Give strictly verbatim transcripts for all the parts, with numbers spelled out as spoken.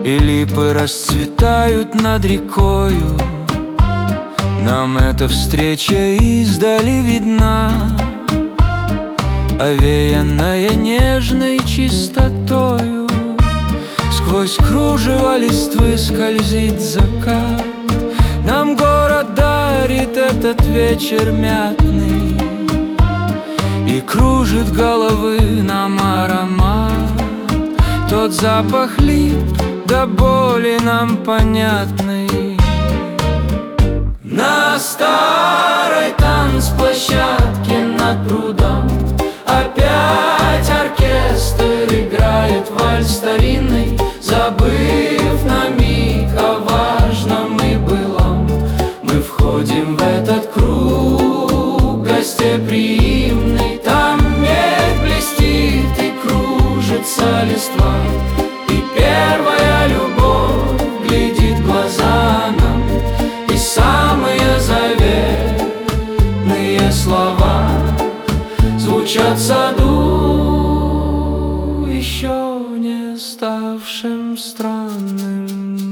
и липы расцветают над рекою. Нам эта встреча издали видна, овеянная нежной чистотою. Сквозь кружево листвы скользит закат, нам город дарит этот вечер мятный, и кружит головы нам аромат, тот запах лип до боли нам понятный. На старой танцплощадке над прудом опять оркестр играет вальс старинный, забыв на миг о важном и былом. Мы входим в этот круг гостеприимный, там медь блестит и кружится листва, и первая любовь глядит в глаза нам, и самые заветные слова звучат в саду, еще не ставшим странным.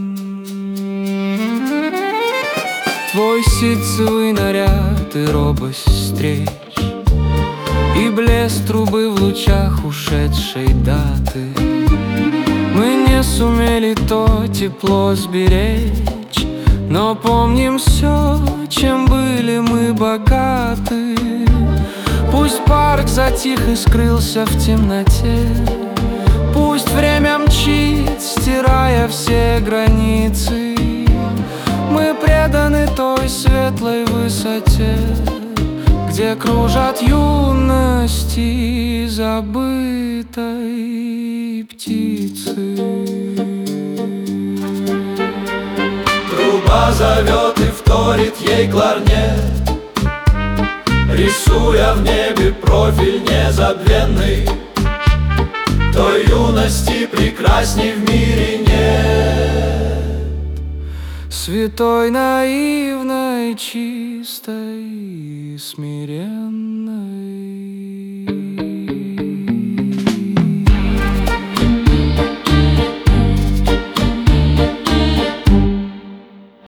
Твой ситцевый наряд и робость встреч, и блеск трубы в лучах ушедшей даты. Мы не сумели то тепло сберечь, но помним все, чем были мы богаты. Пусть парк затих и скрылся в темноте, пусть время мчит, стирая все границы. Мы преданы той светлой высоте, где кружат юности забытой птицы. Труба зовет и вторит ей кларнет, рисуя в небе профиль незабвенный. Той юности прекрасней в мире нет, святой, наивной, чистой, смиренной.